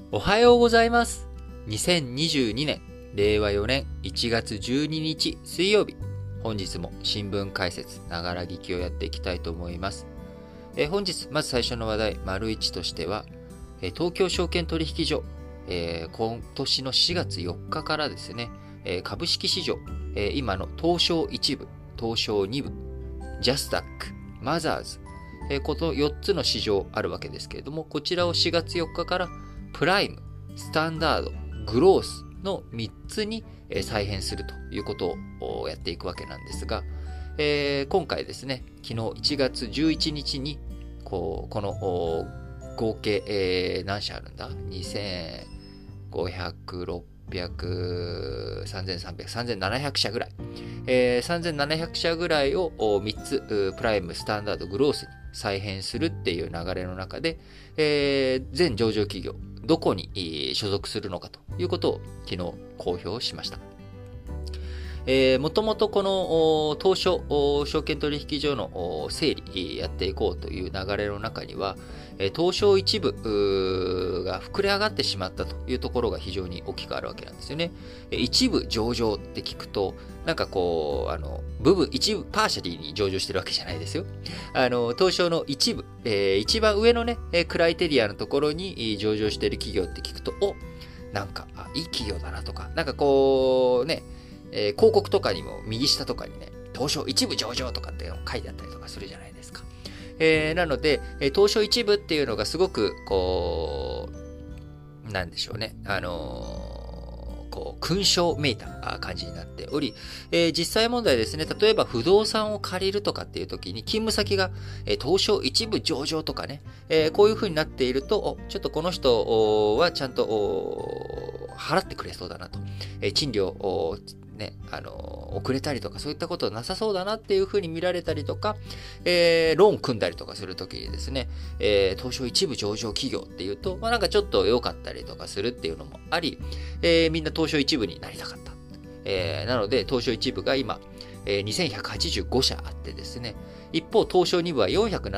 おはようございます。2022年、令和4年1月12日水曜日。本日も新聞解説、ながら聞きをやっていきたいと思います。本日、まず最初の話題、丸1としては、東京証券取引所、今年の4月4日からですね、株式市場、今の東証1部、東証2部、ジャスダック、マザーズ、この4つの市場あるわけですけれども、こちらを4月4日からプライム、スタンダード、グロースの3つに再編するということをやっていくわけなんですが、今回ですね、昨日1月11日にこの合計、何社あるんだ ?2500、600、3300、3700社ぐらい。3700社ぐらいを3つ、プライム、スタンダード、グロースに再編するっていう流れの中で、全上場企業、どこに所属するのかということを昨日公表しました。もともとこの東証証券取引所の整理やっていこうという流れの中には、東証一部が膨れ上がってしまったというところが非常に大きくあるわけなんですよね。一部上場って聞くと、なんかこう、一部パーシャリーに上場してるわけじゃないですよ。東証の一部、一番上のね、クライテリアのところに上場している企業って聞くと、なんか、いい企業だなとか、なんかこうね、広告とかにも右下とかにね、東証一部上場とかっていうの書いてあったりとかするじゃないですか。なので、東証一部っていうのがすごく、こう、なんでしょうね、こう、勲章めいた感じになっており、実際問題ですね、例えば不動産を借りるとかっていう時に、勤務先が、東証一部上場とかね、こういう風になっていると、ちょっとこの人はちゃんと払ってくれそうだなと。賃料をね、遅れたりとかそういったことなさそうだなっていうふうに見られたりとか、ローン組んだりとかするときにですね、東証一部上場企業っていうと、なんかちょっと良かったりとかするっていうのもあり、みんな東証一部になりたかった。なので、東証一部が今、2185社あってですね、一方、東証二部は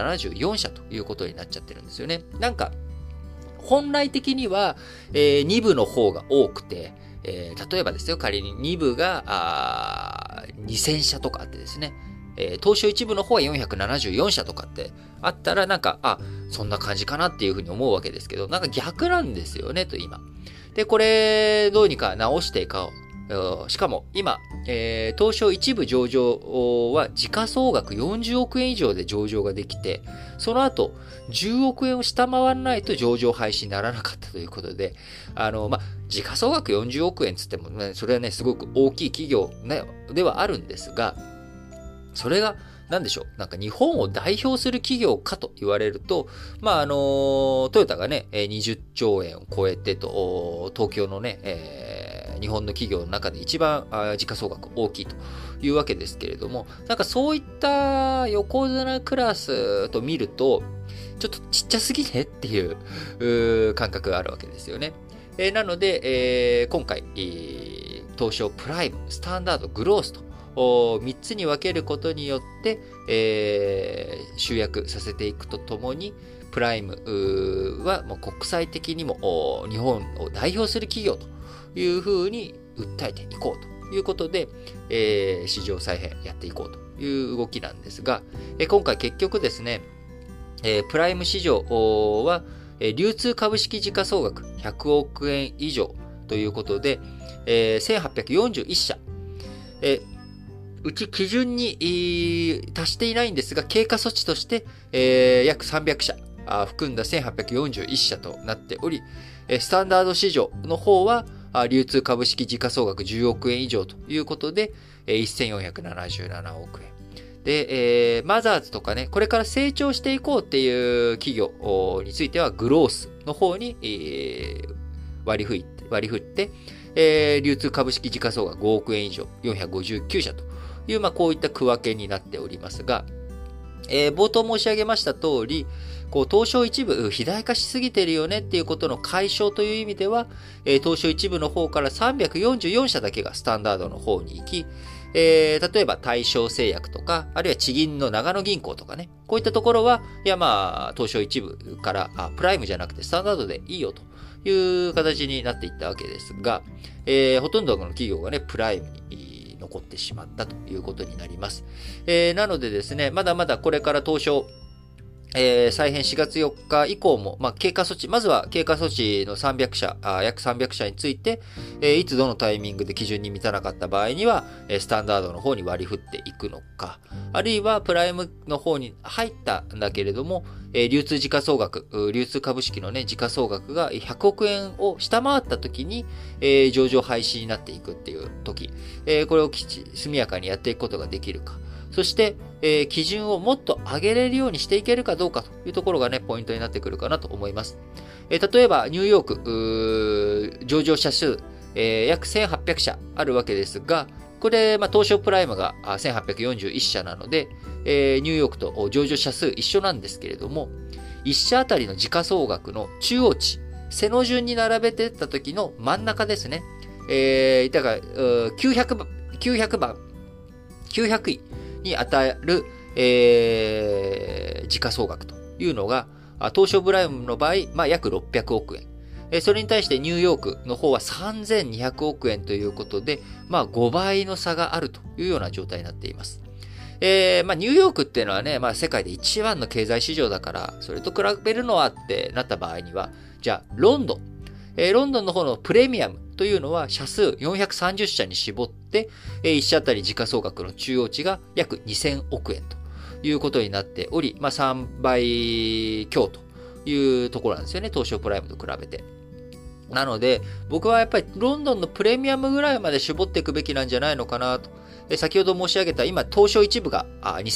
474社ということになっちゃってるんですよね。なんか、本来的には、二部の方が多くて、例えばですよ、仮に2部が2000社とかあってですね、東証1部の方は474社とかってあったら、なんか、そんな感じかなっていうふうに思うわけですけど、なんか逆なんですよね、と今。で、これ、どうにか直していこう。しかも、今、東証一部上場は時価総額40億円以上で上場ができて、その後、10億円を下回らないと上場廃止にならなかったということで、時価総額40億円つってもね、それはね、すごく大きい企業、ね、ではあるんですが、それが、なんでしょう。なんか日本を代表する企業かと言われると、トヨタがね、20兆円を超えてと、東京のね、日本の企業の中で一番時価総額大きいというわけですけれども、なんかそういった横綱クラスと見ると、ちょっとちっちゃすぎねっていう感覚があるわけですよね。なので、今回、東証プライム、スタンダード、グロースと3つに分けることによって、集約させていくとともに、プライムはもう国際的にも日本を代表する企業というふうに訴えていこうということで、市場再編やっていこうという動きなんですが、今回結局ですね、プライム市場は、流通株式時価総額100億円以上ということで、1841社、うち基準に達していないんですが、経過措置として、約300社含んだ1841社となっており、スタンダード市場の方は、流通株式時価総額10億円以上ということで、1477億円。で、マザーズとかね、これから成長していこうっていう企業については、グロースの方に、割り振って、流通株式時価総額5億円以上、459社という、こういった区分けになっておりますが、冒頭申し上げました通り、東証一部肥大化しすぎてるよねっていうことの解消という意味では、東証一部の方から344社だけがスタンダードの方に行き、例えば大正製薬とか、あるいは地銀の長野銀行とかね、こういったところは、東証一部からプライムじゃなくてスタンダードでいいよという形になっていったわけですが、ほとんどの企業がね、プライムに残ってしまったということになります。なのでですね、まだまだこれから東証、再編4月4日以降も、経過措置、まずは経過措置の300社、約300社について、いつどのタイミングで基準に満たなかった場合には、スタンダードの方に割り振っていくのか、あるいはプライムの方に入ったんだけれども、流通時価総額、流通株式のね、時価総額が100億円を下回った時に、上場廃止になっていくっていう時、これを速やかにやっていくことができるか。そして、基準をもっと上げれるようにしていけるかどうかというところがね、ポイントになってくるかなと思います。例えば、ニューヨーク、上場者数、約1800社あるわけですが、これ、東証プライムが1841社なので、ニューヨークと上場者数一緒なんですけれども、1社あたりの時価総額の中央値、背の順に並べていった時の真ん中ですね。だから、900位に当たる、時価総額というのが、東証プライムの場合、約600億円。それに対してニューヨークの方は3200億円ということで、5倍の差があるというような状態になっています。ニューヨークっていうのはね、世界で一番の経済市場だから、それと比べるのはってなった場合には、じゃあ、ロンドンの方のプレミアムというのは社数430社に絞って、1社あたり時価総額の中央値が約2000億円ということになっており、3倍強というところなんですよね、東証プライムと比べて。なので、僕はやっぱりロンドンのプレミアムぐらいまで絞っていくべきなんじゃないのかなと。先ほど申し上げた今、東証1部が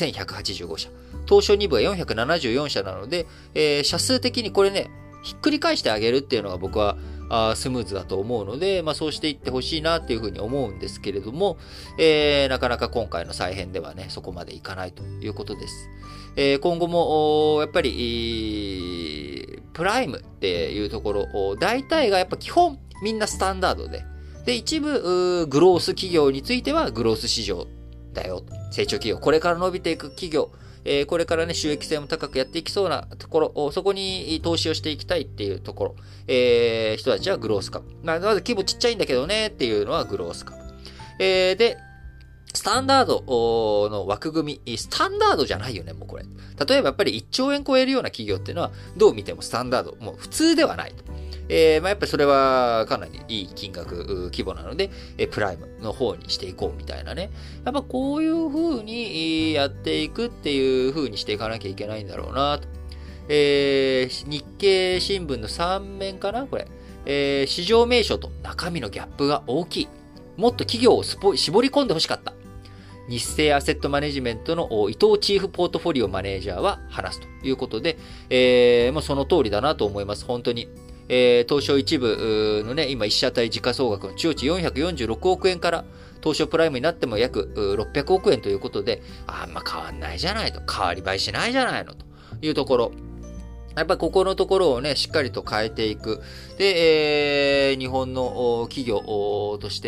2185社、東証2部が474社なので、社数的にこれね、ひっくり返してあげるっていうのが僕はスムーズだと思うので、そうしていってほしいなっていうふうに思うんですけれども、なかなか今回の再編ではね、そこまでいかないということです。今後も、やっぱり、プライムっていうところ、大体がやっぱ基本みんなスタンダードで、一部、グロース企業についてはグロース市場だよ。成長企業。これから伸びていく企業。これからね、収益性も高くやっていきそうなところ、そこに投資をしていきたいっていうところ、人たちはグロース株。まず規模ちっちゃいんだけどねっていうのはグロース株。で、スタンダードの枠組み、スタンダードじゃないよね、もうこれ。例えばやっぱり1兆円超えるような企業っていうのは、どう見てもスタンダード、もう普通ではないと。やっぱりそれはかなりいい金額、規模なので、プライムの方にしていこうみたいなね。やっぱこういう風にやっていくっていう風にしていかなきゃいけないんだろうなと。日経新聞の3面かなこれ。市場名称と中身のギャップが大きい。もっと企業を絞り込んでほしかった。日清アセットマネジメントの伊藤チーフポートフォリオマネージャーは話すということで、もうその通りだなと思います。本当に。東証一部のね、今1社あたり時価総額の中央値446億円から、東証プライムになっても約600億円ということで、あんま変わんないじゃないと、変わり映えしないじゃないのというところ。やっぱりここのところをね、しっかりと変えていく。で、日本の企業として、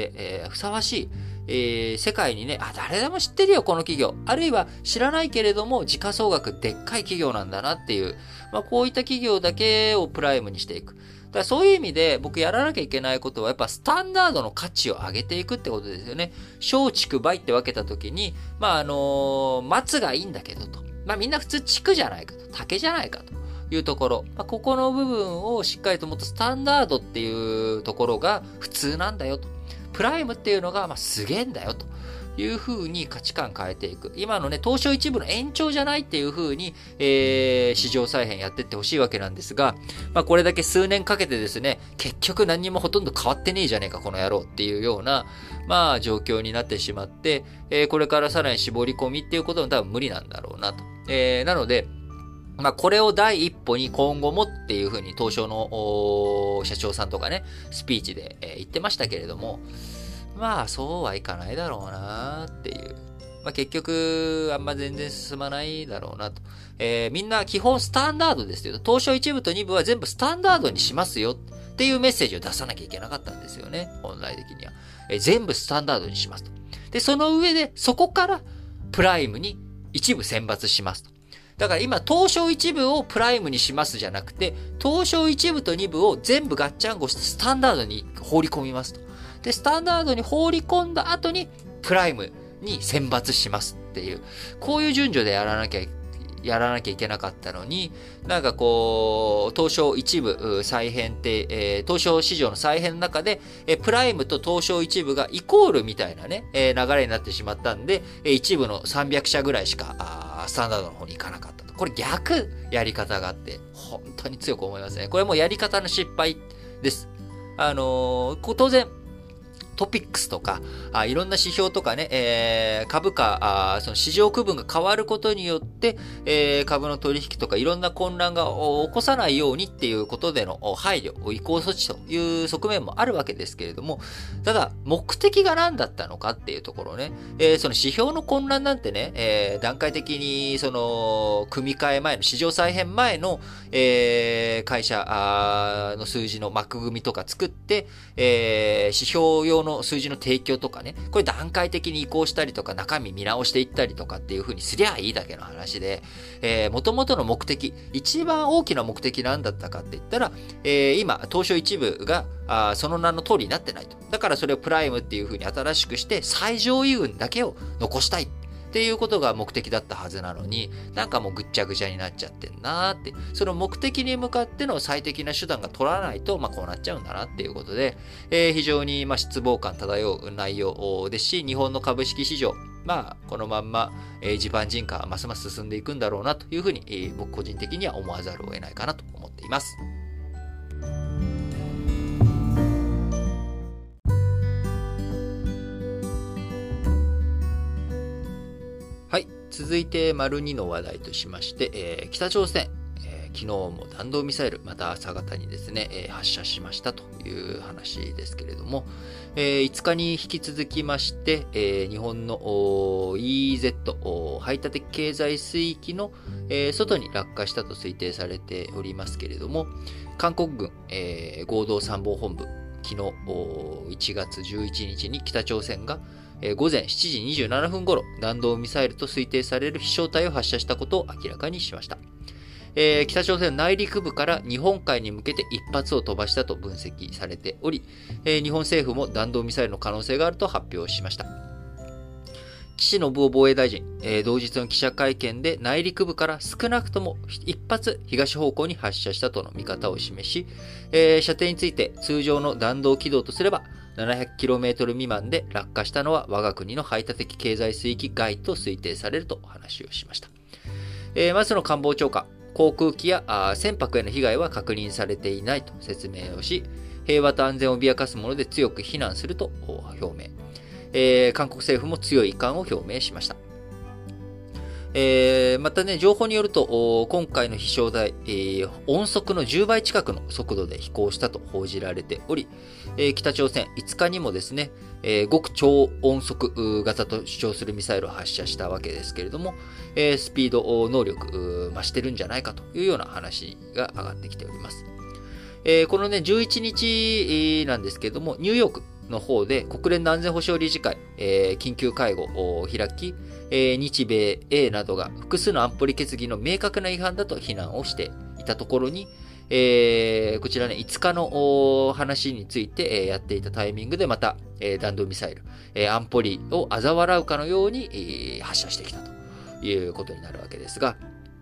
ふさわしい、世界にね、誰でも知ってるよ、この企業。あるいは知らないけれども、時価総額でっかい企業なんだなっていう、こういった企業だけをプライムにしていく。だからそういう意味で僕やらなきゃいけないことはやっぱスタンダードの価値を上げていくってことですよね。小畜梅って分けたときに、松がいいんだけどと。みんな普通畜じゃないかと。竹じゃないかと。いうところ、ここの部分をしっかりともっとスタンダードっていうところが普通なんだよと。プライムっていうのがすげえんだよという風に価値観変えていく。今のね、東証一部の延長じゃないっていう風に、市場再編やってってほしいわけなんですが、これだけ数年かけてですね、結局何にもほとんど変わってねえじゃねえか、この野郎っていうような、状況になってしまって、これからさらに絞り込みっていうことも多分無理なんだろうなと。なので、これを第一歩に今後もっていうふうに東証の社長さんとかね、スピーチで言ってましたけれども、そうはいかないだろうなっていう。結局、あんま全然進まないだろうなと。みんな基本スタンダードですよ。東証1部と2部は全部スタンダードにしますよっていうメッセージを出さなきゃいけなかったんですよね。本来的には。全部スタンダードにしますと。で、その上で、そこからプライムに一部選抜しますと。 だから今、東証1部をプライムにしますじゃなくて、東証1部と2部を全部ガッチャンコしてスタンダードに放り込みますと。で、スタンダードに放り込んだ後に、プライムに選抜しますっていう、こういう順序でやらなきゃいけなかったのに、なんかこう、東証一部再編って、東証市場の再編の中で、プライムと東証一部がイコールみたいなね、流れになってしまったんで、一部の300社ぐらいしか、スタンダードの方に行かなかったと。これ逆やり方があって、本当に強く思いますね。これもやり方の失敗です。当然、トピックスとか、いろんな指標とかね、株価、その市場区分が変わることによって、株の取引とかいろんな混乱が起こさないようにっていうことでの配慮、移行措置という側面もあるわけですけれども、ただ、目的が何だったのかっていうところね、その指標の混乱なんてね、段階的に、その、組み替え前の、市場再編前の、会社の数字の枠組みとか作って、指標用の数字の提供とかね、これ段階的に移行したりとか中身見直していったりとかっていう風にすりゃいいだけの話で、元々の目的、一番大きな目的なんだったかって言ったら、今、東証一部がその名の通りになってないと。だからそれをプライムっていう風に新しくして最上位群だけを残したい。っていうことが目的だったはずなのに、なんかもうぐっちゃぐちゃになっちゃってんなーって、その目的に向かっての最適な手段が取らないと、こうなっちゃうんだなっていうことで、非常に失望感漂う内容ですし、日本の株式市場、このまんま、地盤沈下、ますます進んでいくんだろうなというふうに、僕個人的には思わざるを得ないかなと思っています。はい。続いて、丸2の話題としまして、北朝鮮、昨日も弾道ミサイル、また朝方にですね、発射しましたという話ですけれども、5日に引き続きまして、日本の EEZ、排他的経済水域の、外に落下したと推定されておりますけれども、韓国軍、合同参謀本部、昨日1月11日に北朝鮮が午前7時27分頃、弾道ミサイルと推定される飛翔体を発射したことを明らかにしました。北朝鮮内陸部から日本海に向けて一発を飛ばしたと分析されており、日本政府も弾道ミサイルの可能性があると発表しました。岸信夫防衛大臣、同日の記者会見で内陸部から少なくとも一発東方向に発射したとの見方を示し、射程について通常の弾道軌道とすれば 700km 未満で落下したのは我が国の排他的経済水域外と推定されると話をしました。松野官房長官、航空機や船舶への被害は確認されていないと説明をし、平和と安全を脅かすもので強く非難すると表明。韓国政府も強い遺憾を表明しました。またね、情報によると、今回の飛翔体、音速の10倍近くの速度で飛行したと報じられており、北朝鮮5日にもですね、極超音速型と主張するミサイルを発射したわけですけれども、スピード能力増してるんじゃないかというような話が上がってきております。このね、11日なんですけれども、ニューヨークの方で国連の安全保障理事会、緊急会合を開き、日米英などが複数の安保理決議の明確な違反だと非難をしていたところに、こちらね、5日の話についてやっていたタイミングでまた弾道ミサイル、安保理を嘲笑うかのように発射してきたということになるわけですが、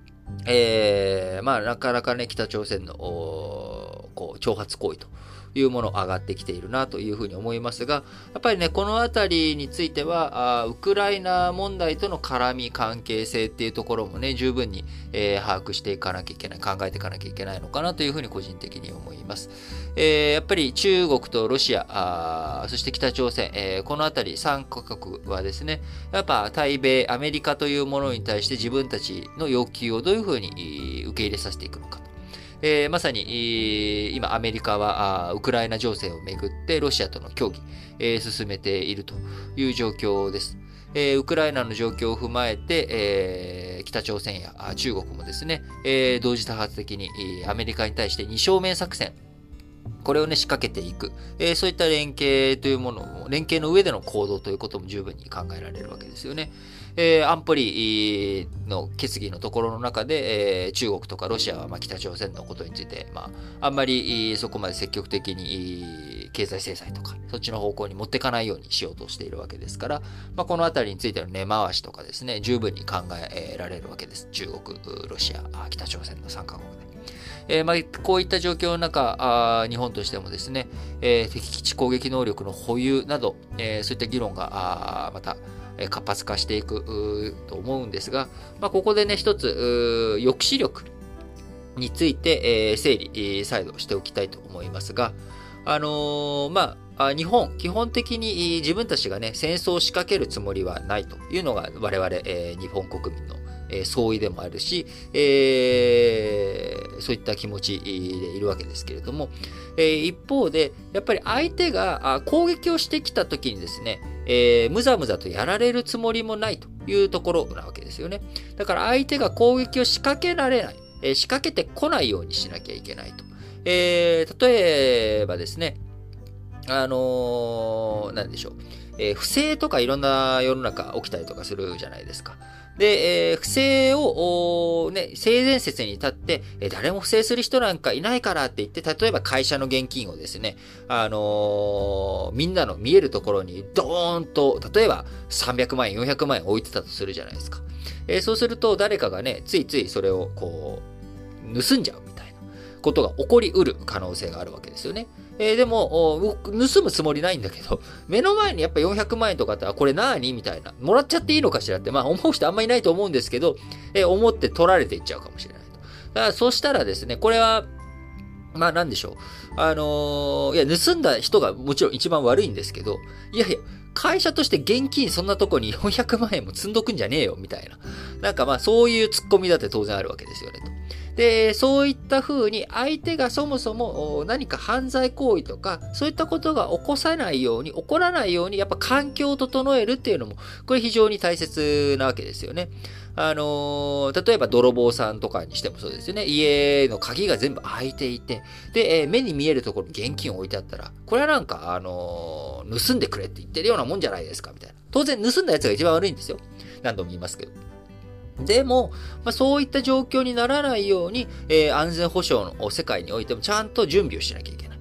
なかなかね、北朝鮮の挑発行為というもの上がってきているなというふうに思いますが、やっぱりね、このあたりについては、ウクライナ問題との絡み関係性っていうところもね、十分に、把握していかなきゃいけない、考えていかなきゃいけないのかなというふうに個人的に思います。やっぱり中国とロシア、そして北朝鮮、このあたり3カ国はですね、やっぱ対米、アメリカというものに対して自分たちの要求をどういうふうに受け入れさせていくのか。まさに、今アメリカはウクライナ情勢をめぐってロシアとの協議、進めているという状況です。ウクライナの状況を踏まえて、北朝鮮や中国もですね、同時多発的にアメリカに対して二正面作戦、これをね、仕掛けていく。そういった連携というものも、連携の上での行動ということも十分に考えられるわけですよね。 安保理の決議のところの中で、中国とかロシアは北朝鮮のことについて、あんまりそこまで積極的に経済制裁とか、そっちの方向に持っていかないようにしようとしているわけですから、このあたりについての根回しとかですね、十分に考えられるわけです。中国、ロシア、北朝鮮の3カ国で。こういった状況の中、日本としてもですね、敵基地攻撃能力の保有など、そういった議論がまた活発化していくと思うんですが、ここでね、一つ、抑止力について、整理、再度しておきたいと思いますが、日本、基本的に自分たちがね、戦争を仕掛けるつもりはないというのが我々、日本国民の総意でもあるし、そういった気持ちでいるわけですけれども、一方で、やっぱり相手が攻撃をしてきたときにですね、むざむざとやられるつもりもないというところなわけですよね。だから相手が攻撃を仕掛けられない、仕掛けてこないようにしなきゃいけないと。例えばですね、何でしょう、不正とかいろんな世の中起きたりとかするじゃないですか。で、不正を、性善説に立って、誰も不正する人なんかいないからって言って、例えば会社の現金をですね、みんなの見えるところにドーンと、例えば300万円、400万円置いてたとするじゃないですか。そうすると誰かがね、ついついそれを盗んじゃうみたいなことが起こりうる可能性があるわけですよね。でも、盗むつもりないんだけど、目の前にやっぱ400万円とかあったら、これ何みたいな。もらっちゃっていいのかしらって、思う人あんまりいないと思うんですけど、思って取られていっちゃうかもしれないと。だからそうしたらですね、これは、なんでしょう。いや、盗んだ人がもちろん一番悪いんですけど、いやいや、会社として現金そんなとこに400万円も積んどくんじゃねえよ、みたいな。なんかそういう突っ込みだって当然あるわけですよね、と。で、そういった風に相手がそもそも何か犯罪行為とか、そういったことが起こらないように、やっぱ環境を整えるっていうのも、これ非常に大切なわけですよね。例えば泥棒さんとかにしてもそうですよね。家の鍵が全部開いていて、で、目に見えるところに現金を置いてあったら、これはなんか、盗んでくれって言ってるようなもんじゃないですか、みたいな。当然盗んだやつが一番悪いんですよ。何度も言いますけど。でも、そういった状況にならないように、安全保障の世界においてもちゃんと準備をしなきゃいけない。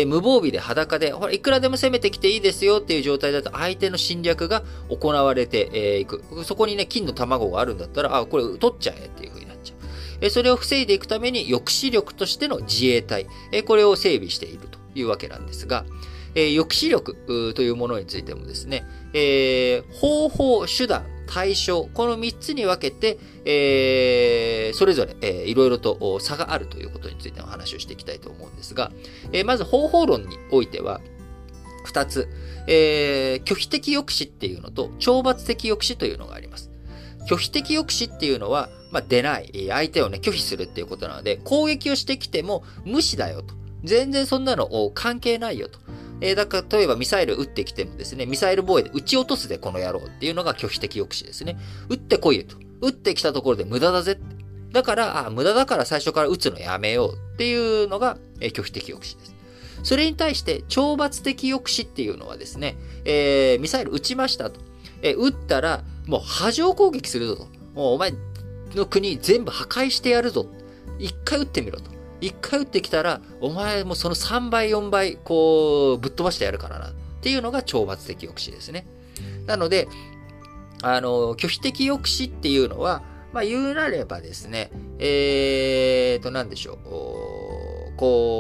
無防備で裸で、ほら、いくらでも攻めてきていいですよっていう状態だと相手の侵略が行われていく。そこにね、金の卵があるんだったら、これ取っちゃえっていう風になっちゃう。それを防いでいくために抑止力としての自衛隊、これを整備しているというわけなんですが、抑止力というものについてもですね、方法、手段、対象、この3つに分けて、それぞれ、いろいろと差があるということについての話をしていきたいと思うんですが、まず方法論においては、2つ、拒否的抑止っていうのと、懲罰的抑止というのがあります。拒否的抑止っていうのは、出ない、相手をね、拒否するっていうことなので、攻撃をしてきても無視だよと。全然そんなの関係ないよと。だから例えばミサイル撃ってきてもですね、ミサイル防衛で撃ち落とすでこの野郎っていうのが拒否的抑止ですね。撃ってこいよと。撃ってきたところで無駄だぜ。だから、無駄だから最初から撃つのやめようっていうのが拒否的抑止です。それに対して懲罰的抑止っていうのはですね、ミサイル撃ちましたと。撃ったらもう波状攻撃するぞと。もうお前の国全部破壊してやるぞ。一回撃ってみろと。一回撃ってきたら、お前もその3倍、4倍、ぶっ飛ばしてやるからな。っていうのが懲罰的抑止ですね。なので、拒否的抑止っていうのは、言うなればですね、なんでしょう。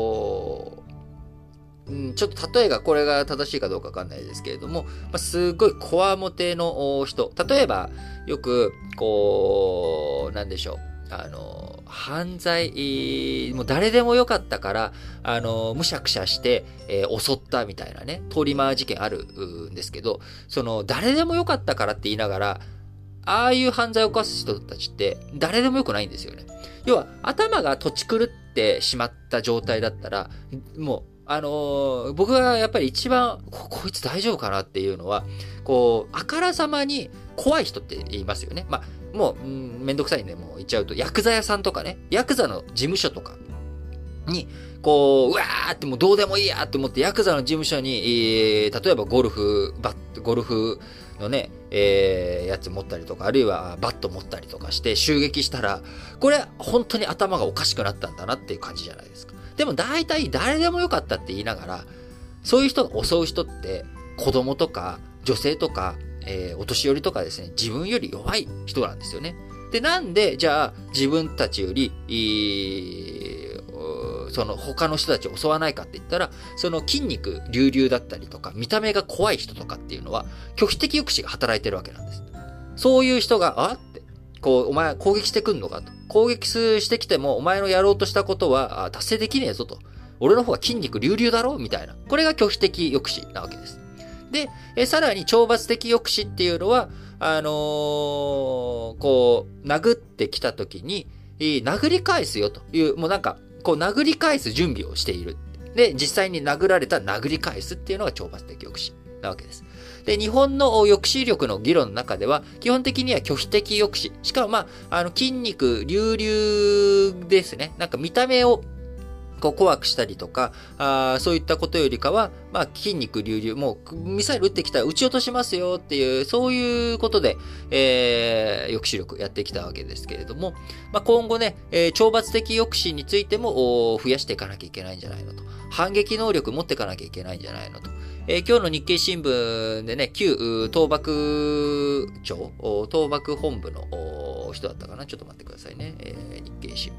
ちょっと例えがこれが正しいかどうかわかんないですけれども、すごいこわもての人。例えば、よく、なんでしょう。犯罪、もう誰でもよかったから、むしゃくしゃして、襲ったみたいなね、通り魔事件あるんですけど、誰でもよかったからって言いながら、ああいう犯罪を犯す人たちって、誰でもよくないんですよね。要は、頭が土地狂ってしまった状態だったら、もう、僕がやっぱり一番、こいつ大丈夫かなっていうのは、あからさまに怖い人って言いますよね。もう、めんどくさいんで、もう言っちゃうと、ヤクザ屋さんとかね、ヤクザの事務所とかに、うわーってもうどうでもいいやって思って、ヤクザの事務所に、例えばゴルフのね、やつ持ったりとか、あるいはバット持ったりとかして襲撃したら、これ本当に頭がおかしくなったんだなっていう感じじゃないですか。でも大体誰でもよかったって言いながら、そういう人が襲う人って子供とか女性とか、お年寄りとかですね、自分より弱い人なんですよね。で、なんで、じゃあ自分たちより、その他の人たちを襲わないかって言ったら、その筋肉隆々だったりとか、見た目が怖い人とかっていうのは、拒否的抑止が働いてるわけなんです。そういう人が、お前攻撃してくんのかと。攻撃してきても、お前のやろうとしたことは達成できねえぞと。俺の方は筋肉隆々だろみたいな。これが拒否的抑止なわけです。で、さらに懲罰的抑止っていうのは、殴ってきた時に、殴り返すよという、もうなんか、殴り返す準備をしている。で、実際に殴られた殴り返すっていうのが懲罰的抑止なわけです。で、日本の抑止力の議論の中では、基本的には拒否的抑止。しかも筋肉隆々ですね。なんか見た目を怖くしたりとか、そういったことよりかは、筋肉隆々、もうミサイル撃ってきたら撃ち落としますよっていう、そういうことで、抑止力やってきたわけですけれども、今後ね、懲罰的抑止についても増やしていかなきゃいけないんじゃないのと。反撃能力持っていかなきゃいけないんじゃないのと。今日の日経新聞でね、旧東bak東bak本部の人だったかな。ちょっと待ってくださいね。日経新聞。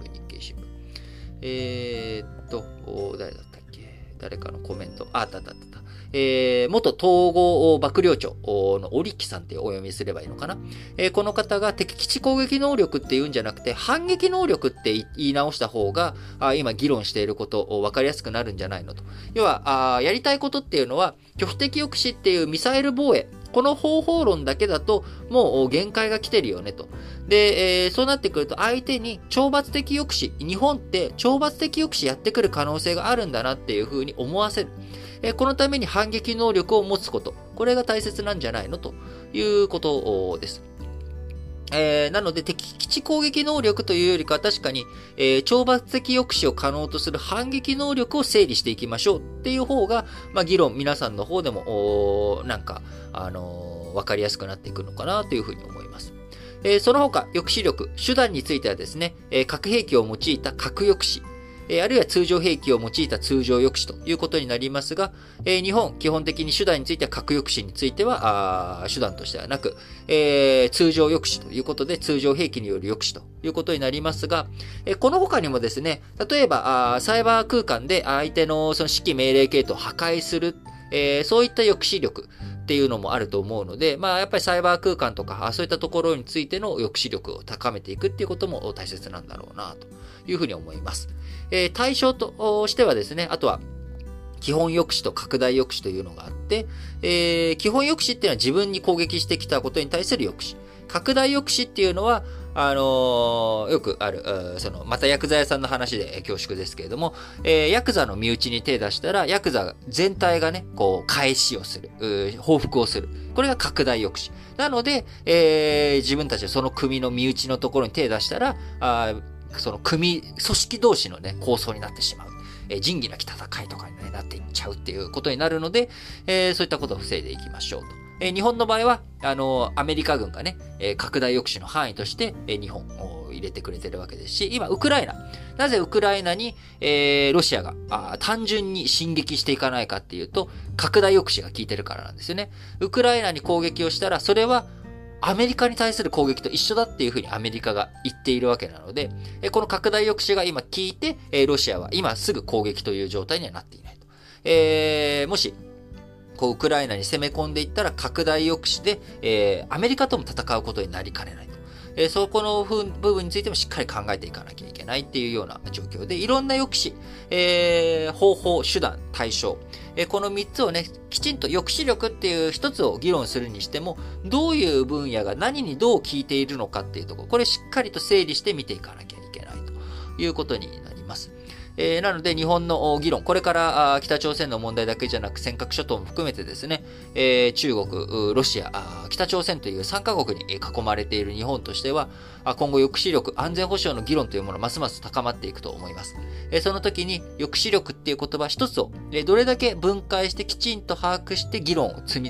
誰だったっけ？誰かのコメント。あった。元統合幕僚長の織木さんってお読みすればいいのかな。この方が敵基地攻撃能力って言うんじゃなくて、反撃能力って言い直した方が、今議論していること分かりやすくなるんじゃないのと。要は、やりたいことっていうのは、拒否的抑止っていうミサイル防衛。この方法論だけだと、もう限界が来てるよねと。で、そうなってくると、相手に懲罰的抑止、日本って懲罰的抑止やってくる可能性があるんだなっていうふうに思わせる。このために反撃能力を持つこと。これが大切なんじゃないのということです。なので、敵基地攻撃能力というよりかは確かに、懲罰的抑止を可能とする反撃能力を整理していきましょうっていう方が、議論、皆さんの方でも、わかりやすくなっていくのかなというふうに思います。その他、抑止力、手段についてはですね、核兵器を用いた核抑止、あるいは通常兵器を用いた通常抑止ということになりますが、日本、基本的に手段については核抑止については、手段としてはなく、通常抑止ということで、通常兵器による抑止ということになりますが、この他にもですね、例えば、サイバー空間で相手のその指揮命令系統を破壊する、そういった抑止力っていうのもあると思うので、やっぱりサイバー空間とか、そういったところについての抑止力を高めていくっていうことも大切なんだろうな、というふうに思います。対象としてはですね、あとは、基本抑止と拡大抑止というのがあって、基本抑止っていうのは自分に攻撃してきたことに対する抑止。拡大抑止っていうのは、よくある、またヤクザ屋さんの話で恐縮ですけれども、ヤクザの身内に手出したら、ヤクザ全体がね、返しをする、報復をする。これが拡大抑止。なので、自分たちはその組の身内のところに手出したら、その組織同士のね、抗争になってしまう。仁義なき戦いとかに、なっていっちゃうっていうことになるので、そういったことを防いでいきましょうと。日本の場合は、アメリカ軍がね、拡大抑止の範囲として、日本を入れてくれてるわけですし、今、ウクライナ。なぜウクライナに、ロシアが単純に進撃していかないかっていうと、拡大抑止が効いてるからなんですよね。ウクライナに攻撃をしたら、それは、アメリカに対する攻撃と一緒だっていうふうにアメリカが言っているわけなので、この拡大抑止が今効いて、ロシアは今すぐ攻撃という状態にはなっていないと。もし、ウクライナに攻め込んでいったら拡大抑止で、アメリカとも戦うことになりかねないと。そこの部分についてもしっかり考えていかなきゃいけないっていうような状況で、いろんな抑止、方法、手段、対象、この3つをね、きちんと抑止力っていう一つを議論するにしても、どういう分野が何にどう効いているのかっていうところ、これしっかりと整理して見ていかなきゃいけないということになります。なので日本の議論、これから北朝鮮の問題だけじゃなく尖閣諸島も含めてですね、中国、ロシア、北朝鮮という3カ国に囲まれている日本としては、今後抑止力、安全保障の議論というものますます高まっていくと思います。その時に抑止力っていう言葉一つをどれだけ分解してきちんと把握して議論を積み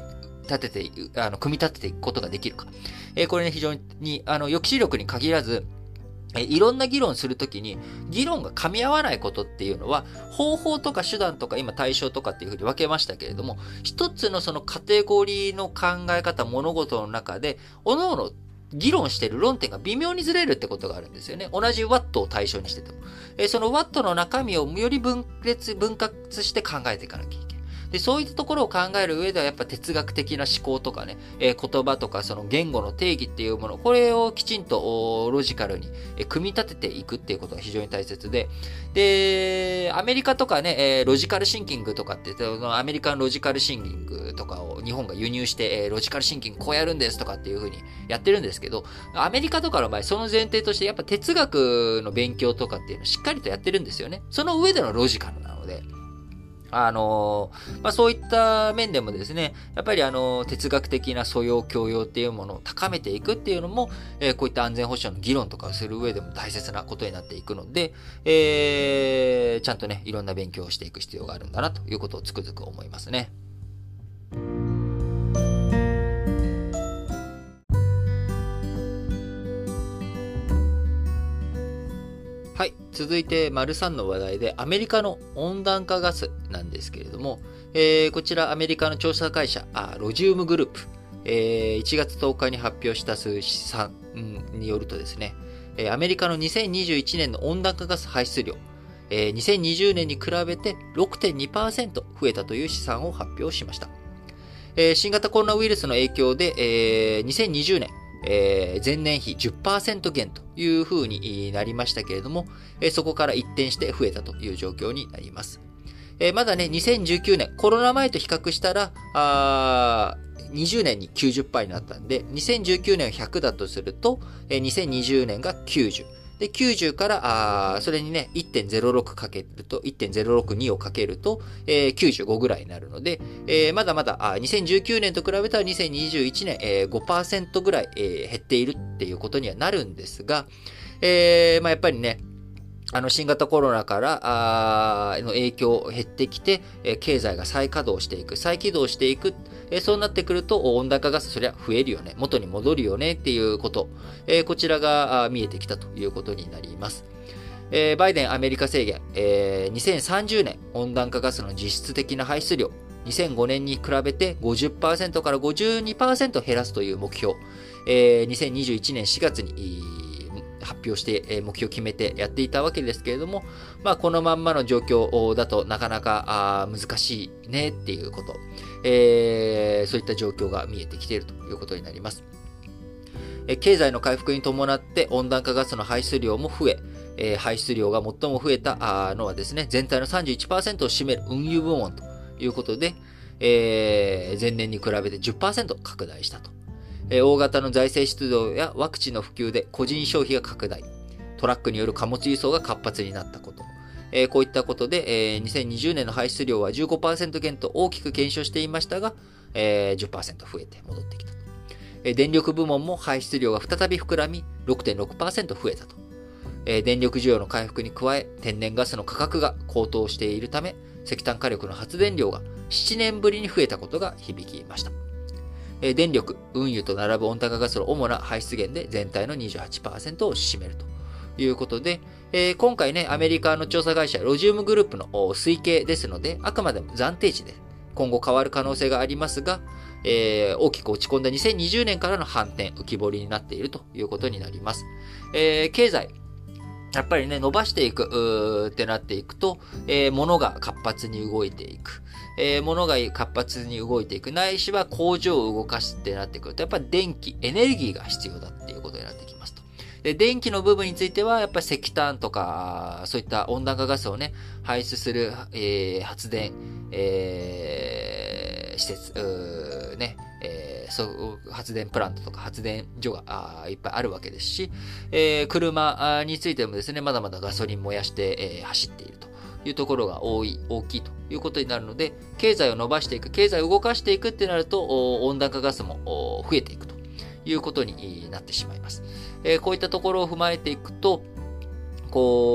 組み立てていくことができるか。これね、非常に、抑止力に限らず、いろんな議論するときに、議論が噛み合わないことっていうのは、方法とか手段とか、今対象とかっていうふうに分けましたけれども、一つのそのカテゴリーの考え方、物事の中で、各々議論している論点が微妙にずれるってことがあるんですよね。同じワットを対象にしてても。そのワットの中身をより分割して考えていかなきゃいけない。で、そういったところを考える上では、やっぱ哲学的な思考とかね、言葉とかその言語の定義っていうもの、これをきちんとロジカルに組み立てていくっていうことが非常に大切で、で、アメリカとかね、ロジカルシンキングとかって、アメリカンロジカルシンキングとかを日本が輸入して、ロジカルシンキングこうやるんですとかっていうふうにやってるんですけど、アメリカとかの場合、その前提としてやっぱ哲学の勉強とかっていうのをしっかりとやってるんですよね。その上でのロジカルなので。そういった面でもですね、やっぱり哲学的な素養、教養っていうものを高めていくっていうのも、こういった安全保障の議論とかをする上でも大切なことになっていくので、ちゃんとね、いろんな勉強をしていく必要があるんだなということをつくづく思いますね。はい。続いて、丸3の話題で、アメリカの温暖化ガスなんですけれども、こちらアメリカの調査会社、ロジウムグループ、1月10日に発表した試算によるとですね、アメリカの2021年の温暖化ガス排出量、2020年に比べて 6.2% 増えたという試算を発表しました。新型コロナウイルスの影響で、2020年、前年比 10% 減という風になりましたけれども、そこから一転して増えたという状況になります。まだね、2019年、コロナ前と比較したら、20年に 90% になったんで、2019年は100だとすると、2020年が90。で、90から、それにね、1.06 かけると、1.062 をかけると、95ぐらいになるので、まだまだ、2019年と比べたら2021年、5% ぐらい、減っているっていうことにはなるんですが、やっぱりね、新型コロナからの影響減ってきて、経済が再起動していく。そうなってくると、温暖化ガス、そりゃ増えるよね。元に戻るよねっていうこと。こちらが見えてきたということになります。バイデンアメリカ政権、2030年温暖化ガスの実質的な排出量、2005年に比べて 50% から 52% 減らすという目標、2021年4月に発表して目標を決めてやっていたわけですけれども、このまんまの状況だとなかなか難しいねっていうこと、そういった状況が見えてきているということになります。経済の回復に伴って温暖化ガスの排出量も増え、排出量が最も増えたのはですね、全体の 31% を占める運輸部門ということで、前年に比べて 10% 拡大したと。大型の財政出動やワクチンの普及で個人消費が拡大、トラックによる貨物輸送が活発になったこと、こういったことで、2020年の排出量は 15% 減と大きく減少していましたが、10% 増えて戻ってきたと。電力部門も排出量が再び膨らみ 6.6% 増えたと。電力需要の回復に加え、天然ガスの価格が高騰しているため、石炭火力の発電量が7年ぶりに増えたことが響きました。電力、運輸と並ぶ温暖化ガスの主な排出源で全体の 28% を占めるということで、今回ね、アメリカの調査会社ロジウムグループの推計ですので、あくまでも暫定値で今後変わる可能性がありますが、大きく落ち込んだ2020年からの反転、浮き彫りになっているということになります。経済、やっぱりね、伸ばしていくってなっていくと、物が活発に動いていく。物が活発に動いていく。ないしは工場を動かすってなってくると、やっぱり電気、エネルギーが必要だっていうことになってきますと。で、電気の部分については、やっぱり石炭とか、そういった温暖化ガスをね、排出する、発電、施設、発電プラントとか発電所がいっぱいあるわけですし、車についてもですね、まだまだガソリン燃やして、走っているというところが大きいということになるので、経済を伸ばしていく、経済を動かしていくってなると、温暖化ガスも増えていくということになってしまいます。こういったところを踏まえていくと、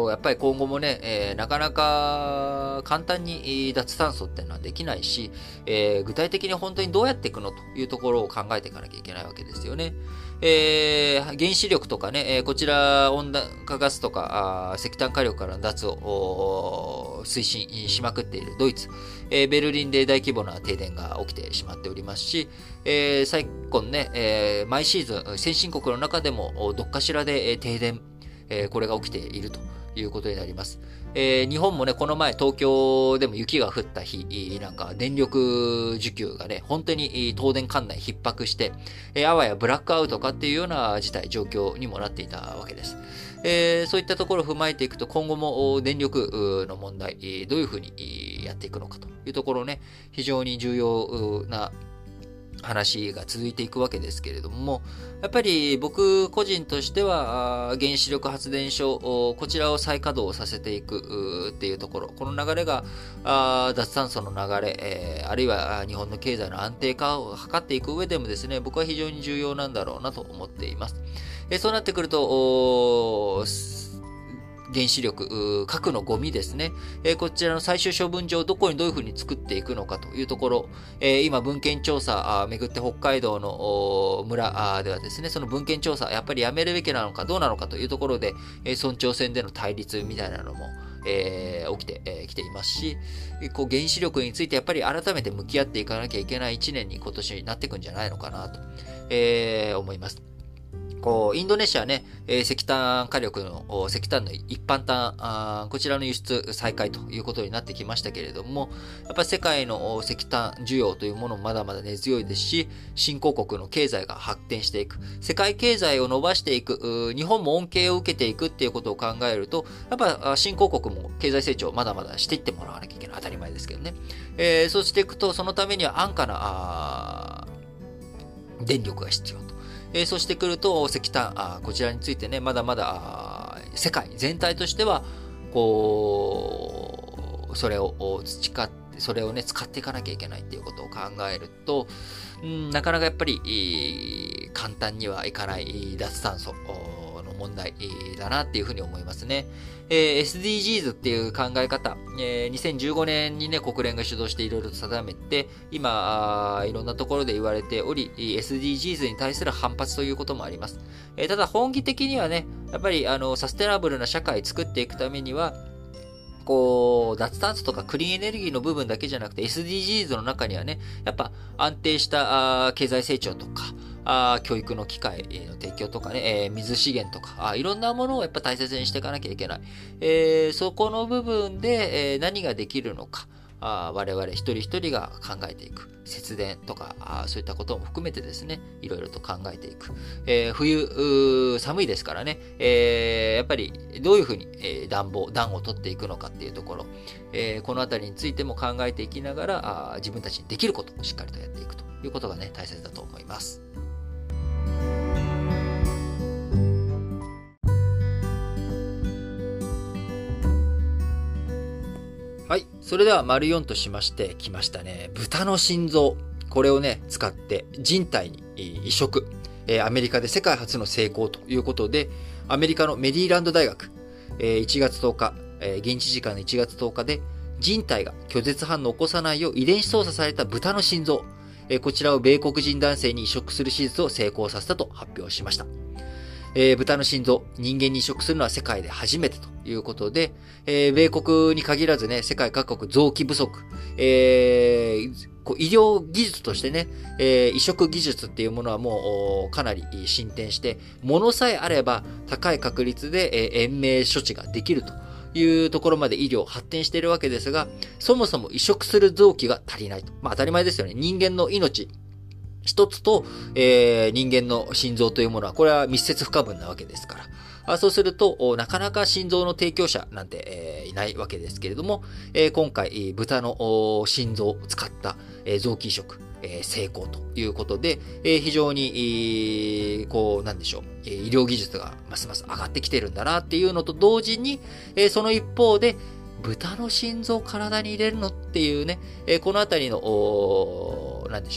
やっぱり今後もね、なかなか簡単に脱炭素っていうのはできないし、具体的に本当にどうやっていくのというところを考えていかなきゃいけないわけですよね。原子力とかね、こちら温暖化ガスとか石炭火力からの脱を推進しまくっているドイツ、ベルリンで大規模な停電が起きてしまっておりますし、昨今ね、毎シーズン先進国の中でもどっかしらで停電、これが起きているということになります。日本もね、この前東京でも雪が降った日、なんか電力需給がね、本当に東電管内逼迫して、あわやブラックアウトかっていうような状況にもなっていたわけです。そういったところを踏まえていくと、今後も電力の問題、どういうふうにやっていくのかというところね、非常に重要な話が続いていくわけですけれども、やっぱり僕個人としては原子力発電所、こちらを再稼働させていくっていうところ、この流れが脱炭素の流れ、あるいは日本の経済の安定化を図っていく上でもですね、僕は非常に重要なんだろうなと思っています。そうなってくると原子力、核のゴミですね。こちらの最終処分場をどこにどういうふうに作っていくのかというところ、今文献調査めぐって北海道の村ではですね、その文献調査、やっぱりやめるべきなのかどうなのかというところで、村長選での対立みたいなのも、起きてきていますし、原子力についてやっぱり改めて向き合っていかなきゃいけない1年に今年になっていくんじゃないのかなと、思います。インドネシアね、石炭火力の石炭の一般炭、こちらの輸出再開ということになってきましたけれども、やっぱり世界の石炭需要というものもまだまだ根強いですし、新興国の経済が発展していく、世界経済を伸ばしていく、日本も恩恵を受けていくっていうことを考えると、やっぱ新興国も経済成長をまだまだしていってもらわなきゃいけない。当たり前ですけどね。そうしていくと、そのためには安価な電力が必要と。そしてくると石炭、こちらについてね、まだまだ世界全体としては、それを培って、それをね、使っていかなきゃいけないっていうことを考えると、なかなかやっぱり簡単にはいかない脱炭素の問題だなっていうふうに思いますね。SDGs っていう考え方、2015年にね、国連が主導していろいろと定めて、今、いろんなところで言われており、SDGs に対する反発ということもあります。ただ本気的にはね、やっぱりサステナブルな社会を作っていくためには、脱炭素とかクリーンエネルギーの部分だけじゃなくて SDGs の中にはね、やっぱ安定した経済成長とか、教育の機会の提供とかね、水資源とか、いろんなものをやっぱ大切にしていかなきゃいけない。そこの部分で、何ができるのか、我々一人一人が考えていく。節電とか、そういったことも含めてですね、いろいろと考えていく。冬、寒いですからね、やっぱりどういうふうに、暖を取っていくのかっていうところ、このあたりについても考えていきながら、自分たちにできることをしっかりとやっていくということがね、大切だと思います。はい。それでは、丸4としまして、来ましたね。豚の心臓。これをね、使って人体に移植。アメリカで世界初の成功ということで、アメリカのメリーランド大学、1月10日、現地時間の1月10日で、人体が拒絶反応を起こさないよう遺伝子操作された豚の心臓。こちらを米国人男性に移植する手術を成功させたと発表しました。豚の心臓、人間に移植するのは世界で初めてということで、米国に限らずね、世界各国臓器不足、医療技術としてね、移植技術っていうものはもうかなり進展して、ものさえあれば高い確率で延命処置ができるというところまで医療発展しているわけですが、そもそも移植する臓器が足りないと。当たり前ですよね。人間の命、一つと、人間の心臓というものは、これは密接不可分なわけですから。そうすると、なかなか心臓の提供者なんて、いないわけですけれども、今回、豚の心臓を使った、臓器移植、成功ということで、非常に、なんでしょう、医療技術がますます上がってきてるんだなっていうのと同時に、その一方で、豚の心臓を体に入れるのっていうね、このあたりの、なんでしょう、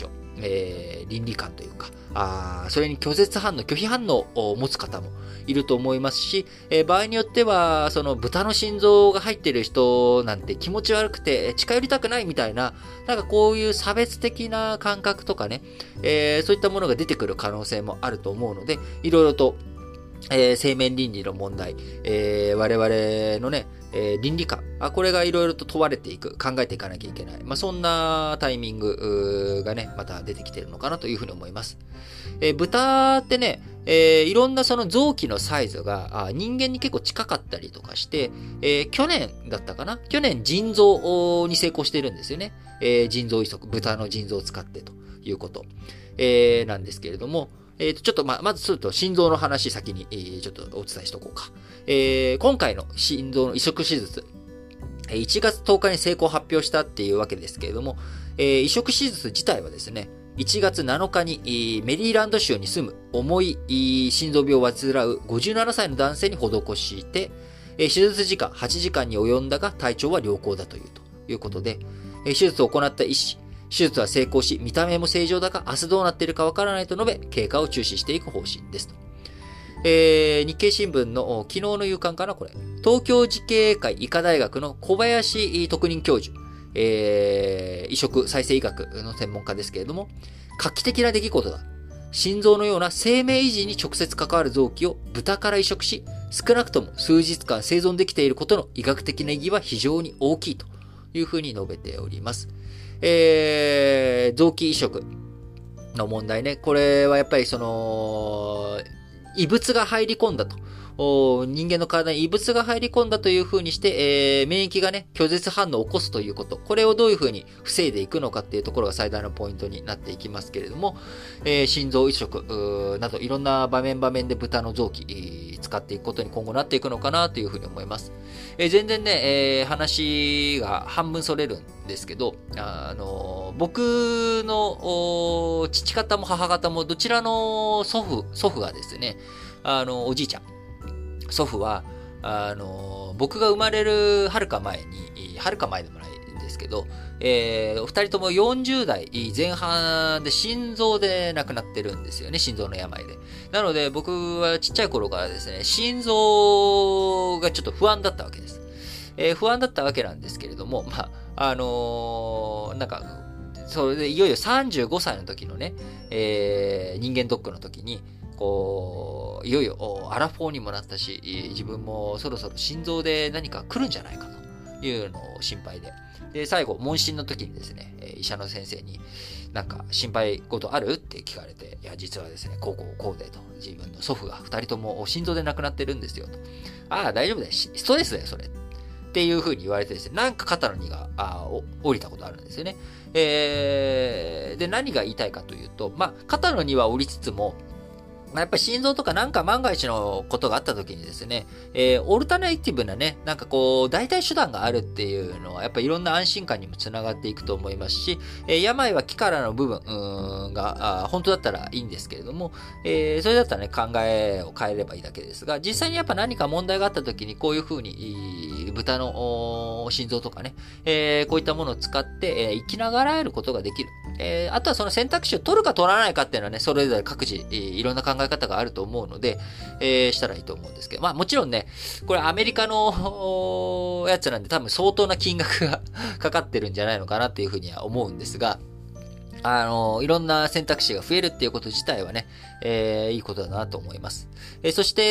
倫理観というか、それに拒否反応を持つ方もいると思いますし、場合によっては、その豚の心臓が入っている人なんて気持ち悪くて近寄りたくないみたいな、なんかこういう差別的な感覚とかね、そういったものが出てくる可能性もあると思うので、いろいろと、生命倫理の問題、我々のね、倫理観、これがいろいろと問われていく、考えていかなきゃいけない。そんなタイミングがね、また出てきているのかなというふうに思います。豚ってね、いろんなその臓器のサイズが人間に結構近かったりとかして、去年だったかな？去年腎臓に成功しているんですよね。腎臓移植、豚の腎臓を使ってということ、なんですけれども、ちょっとまずすると心臓の話先に、ちょっとお伝えしておこうか。今回の心臓の移植手術、1月10日に成功発表したっていうわけですけれども、移植手術自体はですね、1月7日にメリーランド州に住む重い心臓病を患う57歳の男性に施して、手術時間8時間に及んだが体調は良好だということで、手術を行った医師、手術は成功し、見た目も正常だが、明日どうなっているかわからないと述べ、経過を注視していく方針ですと。日経新聞の昨日の夕刊かな、これ。東京慈恵会医科大学の小林特任教授、移植再生医学の専門家ですけれども、画期的な出来事だ。心臓のような生命維持に直接関わる臓器を豚から移植し、少なくとも数日間生存できていることの医学的な意義は非常に大きいというふうに述べております。臓器移植の問題ね。これはやっぱりその、異物が入り込んだと。人間の体に異物が入り込んだというふうにして、免疫がね、拒絶反応を起こすということ。これをどういうふうに防いでいくのかっていうところが最大のポイントになっていきますけれども、心臓移植などいろんな場面で豚の臓器、使っていくことに今後なっていくのかなというふうに思います。全然ね、話が半分それるんですけど、僕の父方も母方もどちらの祖父がですね、おじいちゃん、祖父は、僕が生まれるはるか前でもないんですけど、お二人とも40代前半で心臓で亡くなってるんですよね、心臓の病で。なので僕はちっちゃい頃からですね、心臓がちょっと不安だったわけです。不安だったわけなんですけれども、なんか、それでいよいよ35歳の時のね、人間ドックの時に、こう、いよいよアラフォーにもなったし、自分もそろそろ心臓で何か来るんじゃないかというのを心配で。で、最後、問診の時にですね、医者の先生に、なんか心配事あるって聞かれて、いや、実はですね、こうでと、自分の祖父が2人とも心臓で亡くなってるんですよと。ああ、大丈夫だよ、ストレスだよ、それ。っていう風に言われてですね、なんか肩の荷が降りたことあるんですよね。で、何が言いたいかというと、肩の荷は降りつつも、やっぱり心臓とかなんか万が一のことがあった時にですね、オルタネイティブなね、なんかこう、代替手段があるっていうのは、やっぱりいろんな安心感にもつながっていくと思いますし、病は気からの部分が本当だったらいいんですけれども、それだったらね、考えを変えればいいだけですが、実際にやっぱ何か問題があった時に、こういう風に、豚の心臓とかね、こういったものを使って、生きながらえることができる。あとはその選択肢を取るか取らないかっていうのはね、それぞれ各自、いろんな考え方があると思うので、したらいいと思うんですけど、もちろんね、これアメリカのやつなんで多分相当な金額がかかってるんじゃないのかなっていうふうには思うんですが、いろんな選択肢が増えるっていうこと自体はね、いいことだなと思います。そして、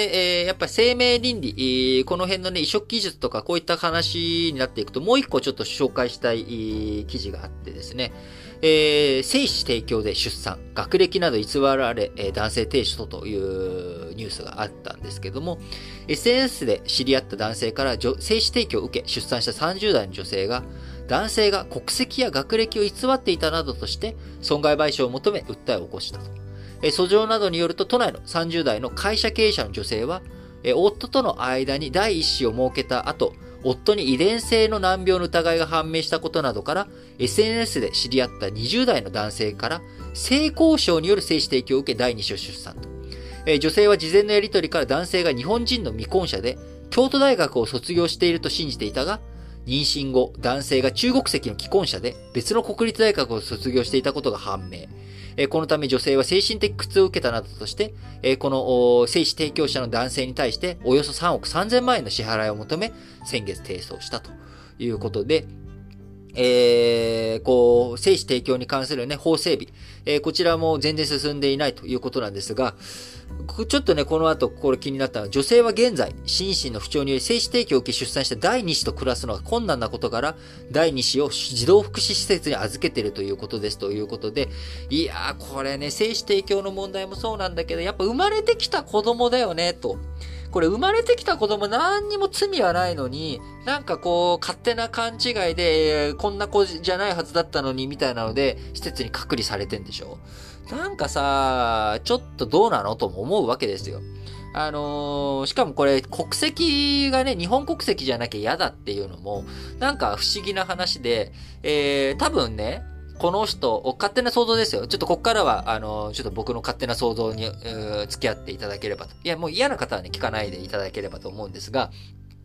やっぱり生命倫理、この辺のね、移植技術とかこういった話になっていくと、もう一個ちょっと紹介したい記事があってですね、精子提供で出産、学歴など偽られ、男性提出というニュースがあったんですけども、SNS で知り合った男性から精子提供を受け出産した30代の女性が、男性が国籍や学歴を偽っていたなどとして損害賠償を求め訴えを起こしたと。訴状などによると都内の30代の会社経営者の女性は、夫との間に第一子を設けた後、夫に遺伝性の難病の疑いが判明したことなどから、SNS で知り合った20代の男性から性交渉による精子提供を受け第2子を出産と。女性は事前のやり取りから男性が日本人の未婚者で京都大学を卒業していると信じていたが、 妊娠後、男性が中国籍の既婚者で別の国立大学を卒業していたことが判明。このため女性は精神的苦痛を受けたなどとして、この精子提供者の男性に対しておよそ3億3000万円の支払いを求め、先月提訴したということで、精子提供に関するね、法整備、こちらも全然進んでいないということなんですが、ちょっとね、この後、これ気になったのは、女性は現在、心身の不調により精子提供を受け出産した第2子と暮らすのが困難なことから、第2子を児童福祉施設に預けているということですということで、いやー、これね、精子提供の問題もそうなんだけど、やっぱ生まれてきた子供だよね、と。これ生まれてきた子供何にも罪はないのに、なんかこう、勝手な勘違いで、こんな子じゃないはずだったのに、みたいなので、施設に隔離されてんでしょ。なんかさ、ちょっとどうなのとも思うわけですよ。しかもこれ、国籍がね、日本国籍じゃなきゃ嫌だっていうのも、なんか不思議な話で、多分ね、この人、勝手な想像ですよ。ちょっとこっからは、ちょっと僕の勝手な想像に、付き合っていただければと。いや、もう嫌な方はね、聞かないでいただければと思うんですが、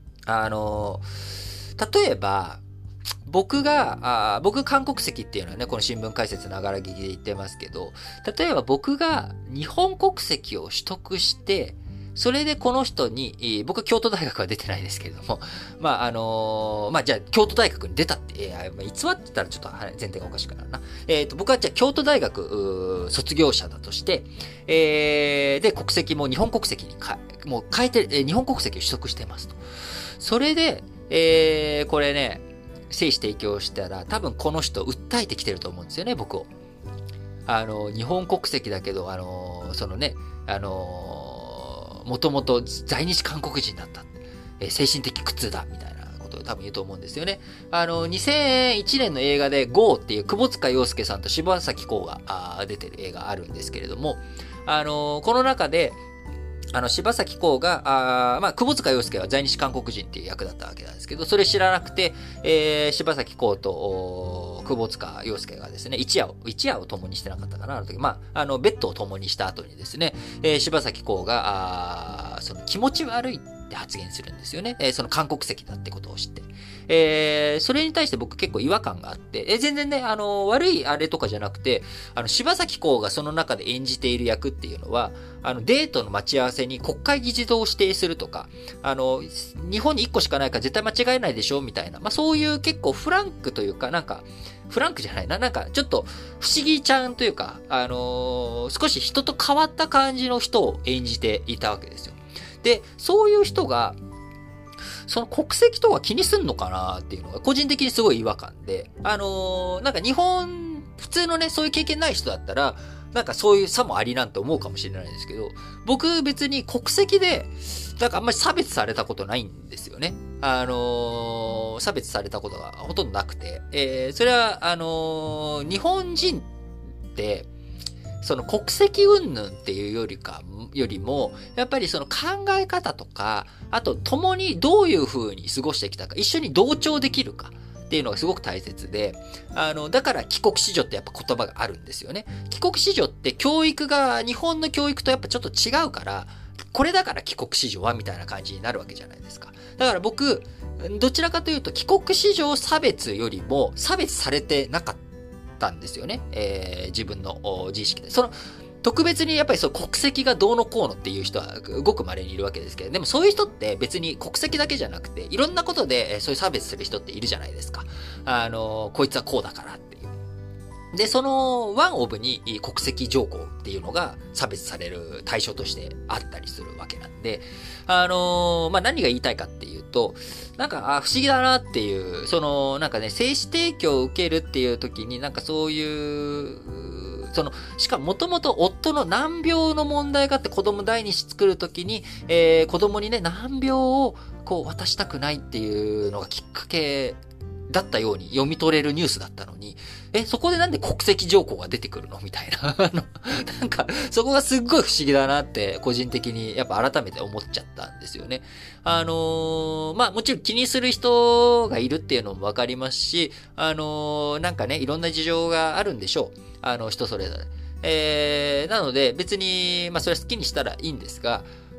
例えば、僕韓国籍っていうのはね、この新聞解説ながら聞きで言ってますけど、例えば僕が日本国籍を取得して、それでこの人に、僕は京都大学は出てないですけれども、じゃあ京都大学に出たって、偽ってたらちょっと前提がおかしくなるな。僕はじゃあ京都大学卒業者だとして、で、国籍も日本国籍にもう変えて、日本国籍を取得してますと。それで、これね、精子提供したら多分この人訴えてきてると思うんですよね、僕を。日本国籍だけど、そのね、もともと在日韓国人だった。精神的苦痛だ、みたいなことを多分言うと思うんですよね。2001年の映画で GO っていう窪塚洋介さんと柴咲コウが出てる映画あるんですけれども、この中で、柴咲コウが、窪塚洋介は在日韓国人っていう役だったわけなんですけど、それ知らなくて、柴咲コウと、窪塚洋介がですね、一夜を共にしてなかったかな、あの時。ベッドを共にした後にですね、柴咲コウが、その気持ち悪いって発言するんですよね。その韓国籍だってことを知って。それに対して僕結構違和感があって、全然ね、悪いあれとかじゃなくて、柴咲コウがその中で演じている役っていうのは、デートの待ち合わせに国会議事堂を指定するとか、日本に1個しかないから絶対間違えないでしょみたいな、そういう結構フランクというか、なんか、フランクじゃないな。なんか、ちょっと、不思議ちゃんというか、少し人と変わった感じの人を演じていたわけですよ。で、そういう人が、その国籍とは気にすんのかなっていうのが、個人的にすごい違和感で、なんか日本、普通のね、そういう経験ない人だったら、なんかそういう差もありなんて思うかもしれないですけど、僕別に国籍で、なんかあんまり差別されたことないんですよね。差別されたことがほとんどなくて、それは、日本人って、その国籍云々っていうよりも、やっぱりその考え方とか、あと共にどういう風に過ごしてきたか、一緒に同調できるかっていうのがすごく大切で、だから帰国子女ってやっぱ言葉があるんですよね。帰国子女って教育が日本の教育とやっぱちょっと違うから、これだから帰国子女はみたいな感じになるわけじゃないですか。だから僕、どちらかというと帰国子女差別よりも差別されてなかったんですよね。自分の自意識で。特別にやっぱりそう国籍がどうのこうのっていう人はごく稀にいるわけですけど、でもそういう人って別に国籍だけじゃなくて、いろんなことでそういう差別する人っているじゃないですか。こいつはこうだからっていう。で、そのワンオブに国籍条項っていうのが差別される対象としてあったりするわけなんで、何が言いたいかっていうと、なんか、不思議だなっていう、なんかね、精子提供を受けるっていう時に、なんかそういう、しかももともと夫の難病の問題があって子供第二子作るときに、子供にね、難病をこう渡したくないっていうのがきっかけだったように読み取れるニュースだったのに、そこでなんで国籍条項が出てくるのみたいな。なんか、そこがすっごい不思議だなって、個人的にやっぱ改めて思っちゃったんですよね。もちろん気にする人がいるっていうのもわかりますし、なんかね、いろんな事情があるんでしょう。人それぞれ。なので、別に、それは好きにしたらいいんですが、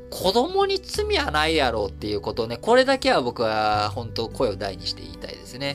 子供に罪はないやろうっていうことをね、これだけは僕は本当声を大にして言いたいですね。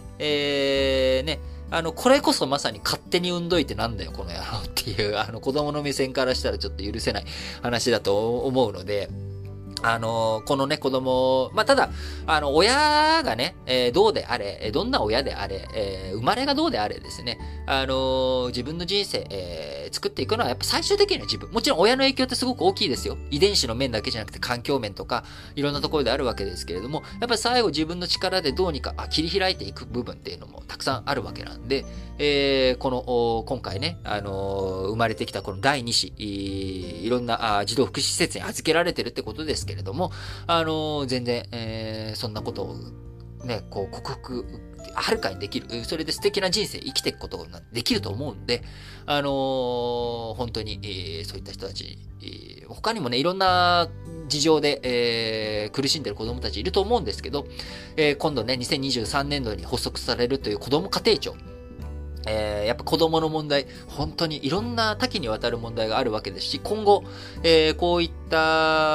これこそまさに勝手に産んどいてなんだよ、この野郎っていう、子供の目線からしたらちょっと許せない話だと思うので、このね、子供、まあ、ただ、親がね、どうであれ、どんな親であれ、生まれがどうであれですね、自分の人生、作っていくのはやっぱ最終的には自分。もちろん親の影響ってすごく大きいですよ。遺伝子の面だけじゃなくて環境面とか、いろんなところであるわけですけれども、やっぱり最後自分の力でどうにか切り開いていく部分っていうのもたくさんあるわけなんで、今回ね、生まれてきたこの第2子、いろんな児童福祉施設に預けられてるってことですけれども、全然、そんなことをね、こう克服、はるかにできる。それで素敵な人生生きていくことができると思うんで、本当に、そういった人たち、他にもね、いろんな事情で、苦しんでる子供たちいると思うんですけど、今度ね、2023年度に発足されるという子供家庭庁。やっぱ子供の問題、本当にいろんな多岐にわたる問題があるわけですし、今後、こういった、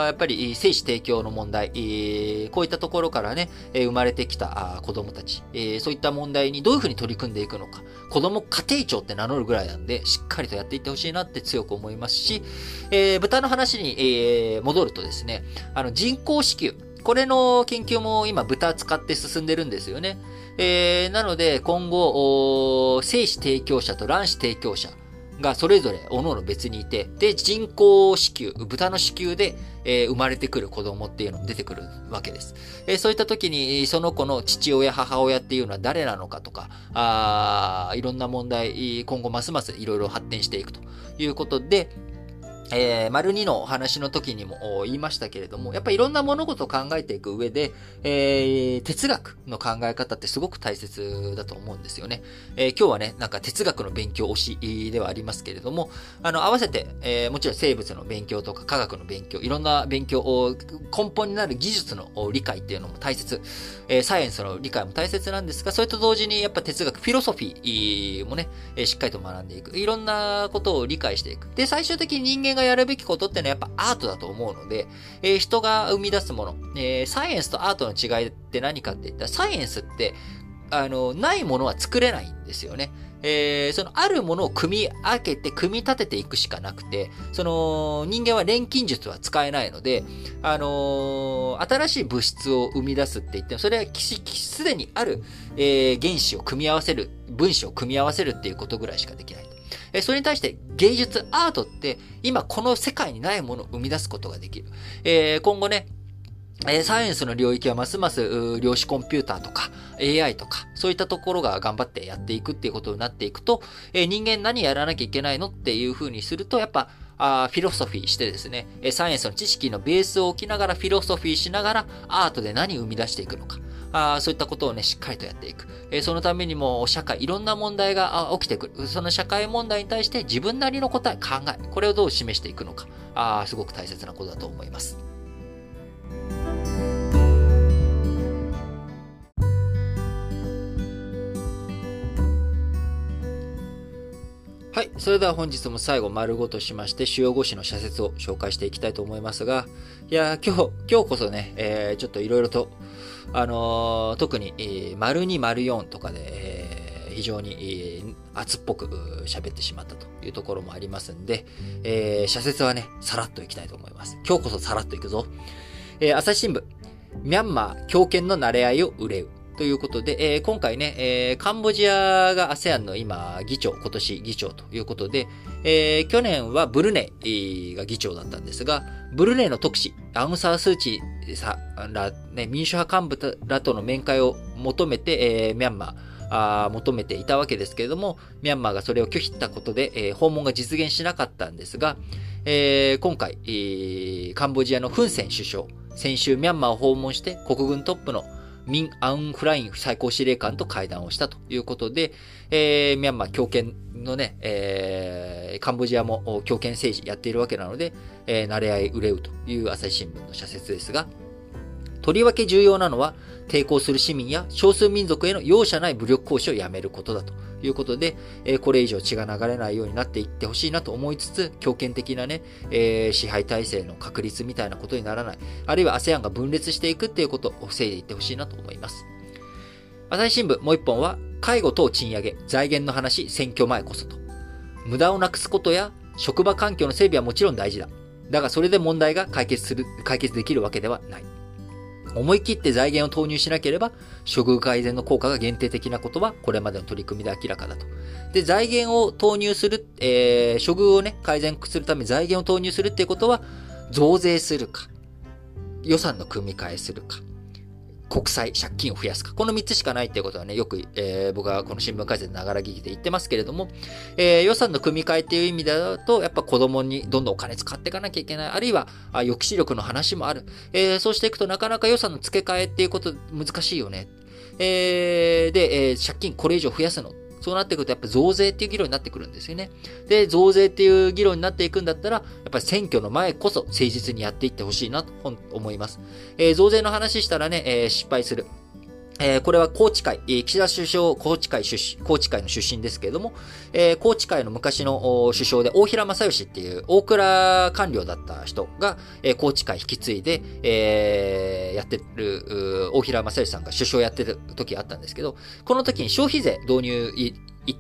やっぱり精子提供の問題、こういったところからね、生まれてきた子供たち、そういった問題にどういうふうに取り組んでいくのか、子供家庭庁って名乗るぐらいなんで、しっかりとやっていってほしいなって強く思いますし、豚の話に、戻るとですね、人工子宮、これの研究も今豚使って進んでるんですよね。なので今後、精子提供者と卵子提供者がそれぞれ各々別にいて、で、人工子宮、豚の子宮で、生まれてくる子供っていうのも出てくるわけです。そういった時にその子の父親、母親っていうのは誰なのかとか、いろんな問題、今後ますますいろいろ発展していくということで、丸2のお話の時にも言いましたけれども、やっぱりいろんな物事を考えていく上で、哲学の考え方ってすごく大切だと思うんですよね。今日はね、なんか哲学の勉強推しではありますけれども、合わせて、もちろん生物の勉強とか科学の勉強、いろんな勉強を根本になる技術の理解っていうのも大切、サイエンスの理解も大切なんですが、それと同時にやっぱ哲学、フィロソフィーもね、しっかりと学んでいく。いろんなことを理解していく。で、最終的に人間がやるべきことってのはやっぱアートだと思うので、人が生み出すもの、サイエンスとアートの違いって何かって言ったら、サイエンスって、ないものは作れないんですよね。そのあるものを組み上げて、組み立てていくしかなくて、その人間は錬金術は使えないので、新しい物質を生み出すって言っても、それはすでにある、原子を組み合わせる、分子を組み合わせるっていうことぐらいしかできない。それに対して芸術、アートって今この世界にないものを生み出すことができる。今後ね、サイエンスの領域はますます量子コンピューターとか AI とかそういったところが頑張ってやっていくっていうことになっていくと、人間何やらなきゃいけないのっていう風にするとやっぱフィロソフィーしてですね、サイエンスの知識のベースを置きながらフィロソフィーしながらアートで何を生み出していくのか。そういったことをね、しっかりとやっていく。そのためにも社会、いろんな問題が起きてくる。その社会問題に対して自分なりの答え、考え、これをどう示していくのか。すごく大切なことだと思います。はい。それでは本日も最後丸ごとしまして、主要語詞の社説を紹介していきたいと思いますが、いや、今日こそね、ちょっといろいろと、特に、丸2、丸4とかで、非常に、熱っぽく喋ってしまったというところもありますんで、社説はね、さらっといきたいと思います。今日こそさらっといくぞ。朝日新聞、ミャンマー強権の慣れ合いを憂う。ということで、今回ね、カンボジアが ASEAN の今、今年議長ということで、去年はブルネイが議長だったんですが、ブルネイの特使、アウン・サー・スー・チーさんら、ね、民主派幹部らとの面会を求めて、ミャンマー、求めていたわけですけれども、ミャンマーがそれを拒否したことで、訪問が実現しなかったんですが、今回、カンボジアのフン・セン首相、先週ミャンマーを訪問して国軍トップのミン・アウン・フライン最高司令官と会談をしたということで、ミャンマー強権のね、カンボジアも強権政治やっているわけなので、慣れ合い憂うという朝日新聞の社説ですが、 とりわけ重要なのは、抵抗する市民や少数民族への容赦ない武力行使をやめることだということで、これ以上血が流れないようになっていってほしいなと思いつつ、強権的なね、支配体制の確立みたいなことにならない、あるいは ASEAN が分裂していくっていうことを防いでいってほしいなと思います。朝日新聞もう一本は、介護等賃上げ、財源の話、選挙前こそと。無駄をなくすことや職場環境の整備はもちろん大事だ。だがそれで問題が解決できるわけではない。思い切って財源を投入しなければ、処遇改善の効果が限定的なことは、これまでの取り組みで明らかだと。で、財源を投入する、処遇をね、改善するために財源を投入するっていうことは、増税するか、予算の組み替えするか、国債、借金を増やすか。この3つしかないっていうことはね、よく、僕はこの新聞解説ながら聞きで言ってますけれども、予算の組み替えっていう意味だと、やっぱ子供にどんどんお金使っていかなきゃいけない。あるいは、抑止力の話もある。そうしていくとなかなか予算の付け替えっていうこと難しいよね。で、借金これ以上増やすの。そうなってくるとやっぱ増税っていう議論になってくるんですよね。で、増税っていう議論になっていくんだったら、やっぱり選挙の前こそ誠実にやっていってほしいなと思います。増税の話したらね、失敗する。これは宏池会、岸田首相、宏池会の出身ですけれども、宏池会の昔の首相で大平正義っていう大蔵官僚だった人が、宏池会引き継いで、やってる、大平正義さんが首相やってる時があったんですけど、この時に消費税導入行って、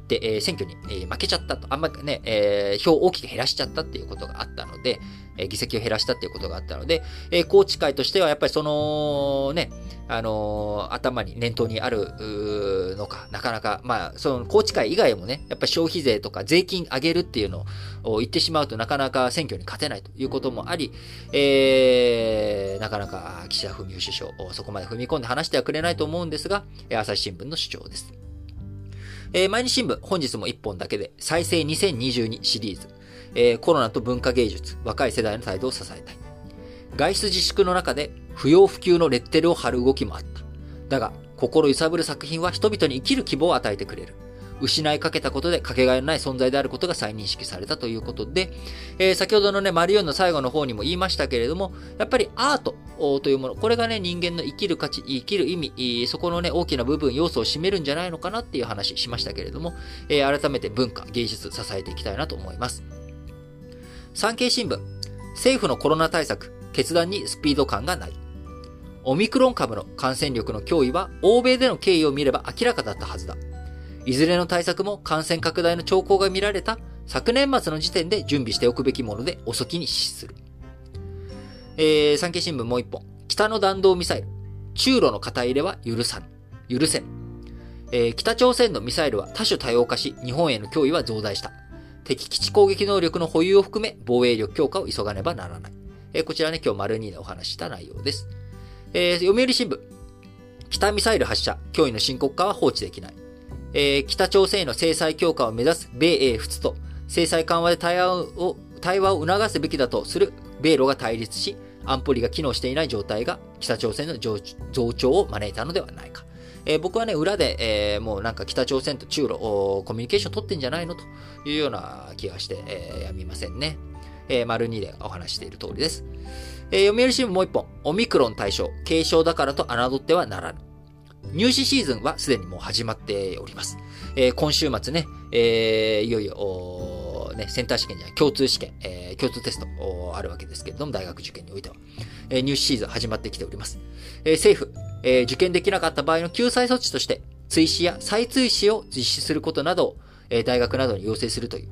選挙に、負けちゃったと。あんまりね、票を大きく減らしちゃったっていうことがあったので、議席を減らしたっていうことがあったので、宏池会としてはやっぱりそのね、頭に念頭にあるのか、なかなか、その宏池会以外もね、やっぱり消費税とか税金上げるっていうのを言ってしまうとなかなか選挙に勝てないということもあり、なかなか岸田文雄首相、そこまで踏み込んで話してはくれないと思うんですが、朝日新聞の主張です。毎日新聞、本日も1本だけで、再生2022シリーズ、コロナと文化芸術、若い世代の態度を支えたい。外出自粛の中で不要不急のレッテルを貼る動きもあった。だが、心揺さぶる作品は人々に生きる希望を与えてくれる。失いかけたことでかけがえのない存在であることが再認識されたということで、先ほどのね、丸4の最後の方にも言いましたけれども、やっぱりアートというもの、これがね、人間の生きる価値、生きる意味、そこのね、大きな部分、要素を占めるんじゃないのかなっていう話しましたけれども、改めて文化、芸術、支えていきたいなと思います。産経新聞、政府のコロナ対策、決断にスピード感がない。オミクロン株の感染力の脅威は、欧米での経緯を見れば明らかだったはずだ。いずれの対策も感染拡大の兆候が見られた昨年末の時点で準備しておくべきもので遅きに失する。産経新聞もう一本。北の弾道ミサイル。中路の肩入れは許せん。北朝鮮のミサイルは多種多様化し、日本への脅威は増大した。敵基地攻撃能力の保有を含め、防衛力強化を急がねばならない。こちらね、今日丸2でお話した内容です。読売新聞。北ミサイル発射、脅威の深刻化は放置できない。北朝鮮への制裁強化を目指す米英仏と制裁緩和で対話を促すべきだとする米ロが対立し、安保理が機能していない状態が北朝鮮の増長を招いたのではないか。僕はね、裏で、もうなんか北朝鮮と中ロコミュニケーション取ってんじゃないのというような気がして、やみませんね。丸2でお話している通りです。読売新聞もう一本。オミクロン対象、軽症だからと侮ってはならぬ。入試シーズンはすでにもう始まっております。今週末ね、いよいよ、センター試験じゃない、共通試験、共通テストあるわけですけれども、大学受験においては。入試シーズン始まってきております。政府、受験できなかった場合の救済措置として、追試や再追試を実施することなどを、大学などに要請するという、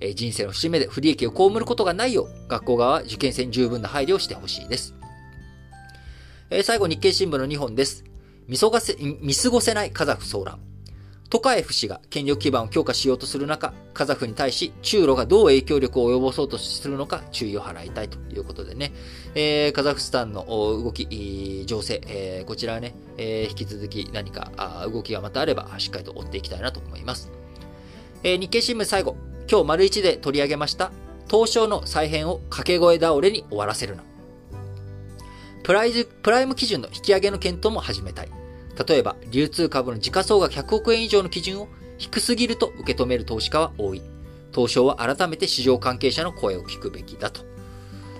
人生の節目で不利益を被ることがないよう、学校側は受験生に十分な配慮をしてほしいです。最後、日経新聞の2本です。見過ごせないカザフ騒乱。トカエフ氏が権力基盤を強化しようとする中、カザフに対し中ロがどう影響力を及ぼそうとするのか注意を払いたいということでね、カザフスタンの動き、情勢、こちらはね、引き続き何か動きがまたあればしっかりと追っていきたいなと思います。日経新聞最後、今日丸1で取り上げました東証の再編を掛け声倒れに終わらせるな。プライム基準の引き上げの検討も始めたい。例えば、流通株の時価総額100億円以上の基準を低すぎると受け止める投資家は多い。東証は改めて市場関係者の声を聞くべきだと。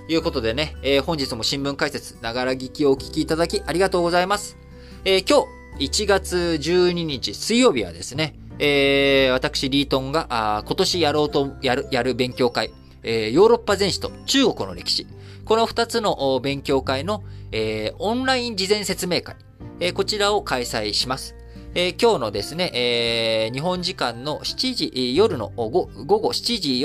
いうことでね、本日も新聞解説、ながら聞きをお聞きいただきありがとうございます。今日、1月12日水曜日はですね、私、リートンが、今年やる勉強会、ヨーロッパ全史と中国の歴史。この2つの勉強会の、オンライン事前説明会、こちらを開催します。今日のですね、日本時間の夜の午後7時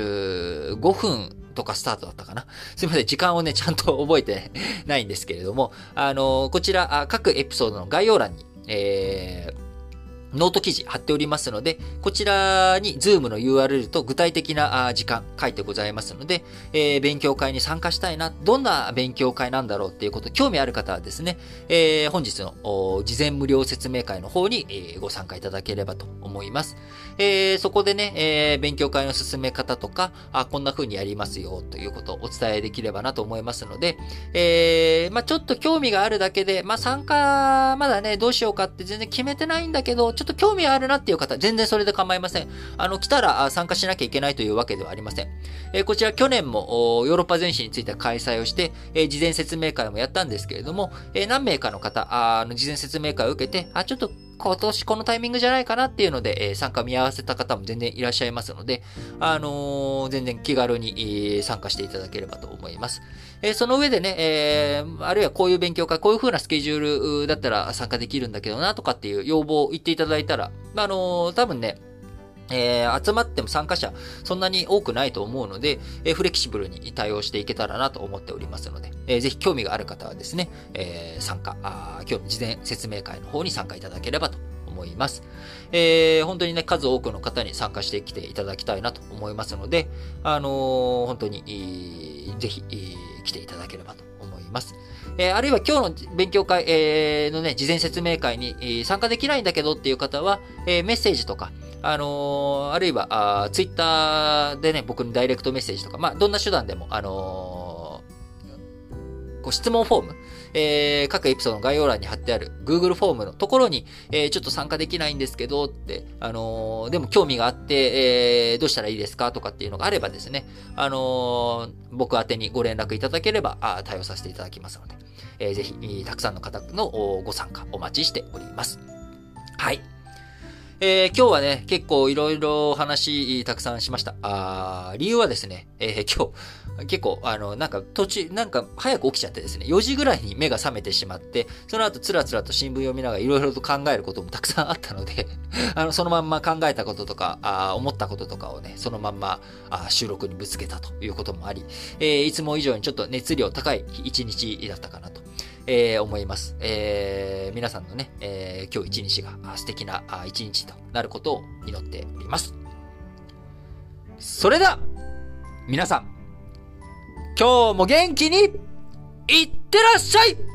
45分とかスタートだったかな。すいません、時間をね、ちゃんと覚えてないんですけれども、こちら、各エピソードの概要欄に、ノート記事貼っておりますので、こちらに Zoom の URL と具体的な時間書いてございますので、勉強会に参加したいな、どんな勉強会なんだろうっていうこと、興味ある方はですね、本日の事前無料説明会の方に、ご参加いただければと思います。そこでね、勉強会の進め方とか、こんな風にやりますよということをお伝えできればなと思いますので、ちょっと興味があるだけで、参加まだね、どうしようかって全然決めてないんだけど、ちょっと興味あるなっていう方、全然それで構いません。来たら参加しなきゃいけないというわけではありません。こちら去年もヨーロッパ全史について開催をして、事前説明会もやったんですけれども、何名かの方、事前説明会を受けて、ちょっと今年このタイミングじゃないかなっていうので、参加見合わせた方も全然いらっしゃいますので、全然気軽に、参加していただければと思います。その上でね、あるいはこういう勉強会、こういう風なスケジュールだったら参加できるんだけどなとかっていう要望を言っていただいたら、多分ね、集まっても参加者そんなに多くないと思うので、フレキシブルに対応していけたらなと思っておりますので、ぜひ興味がある方はですね、今日の事前説明会の方に参加いただければと思います。本当にね、数多くの方に参加してきていただきたいなと思いますので、本当に、ぜひ、来ていただければと思います。あるいは今日の勉強会、のね、事前説明会に参加できないんだけどっていう方は、メッセージとか、あるいは、ツイッターでね、僕にダイレクトメッセージとか、どんな手段でも、質問フォーム、各エピソードの概要欄に貼ってある Google フォームのところに、ちょっと参加できないんですけどって、でも興味があって、どうしたらいいですかとかっていうのがあればですね、僕宛てにご連絡いただければ、対応させていただきますので、ぜひ、たくさんの方のご参加お待ちしております。はい。今日はね、結構いろいろ話たくさんしました。理由はですね、今日、結構、なんか早く起きちゃってですね、4時ぐらいに目が覚めてしまって、その後つらつらと新聞読みながらいろいろと考えることもたくさんあったので、そのまんま考えたこととか、思ったこととかをね、そのまんま収録にぶつけたということもあり、いつも以上にちょっと熱量高い一日だったかなと。思います。皆さんのね、今日一日が素敵な一日となることを祈っております。それでは、皆さん、今日も元気にいってらっしゃい。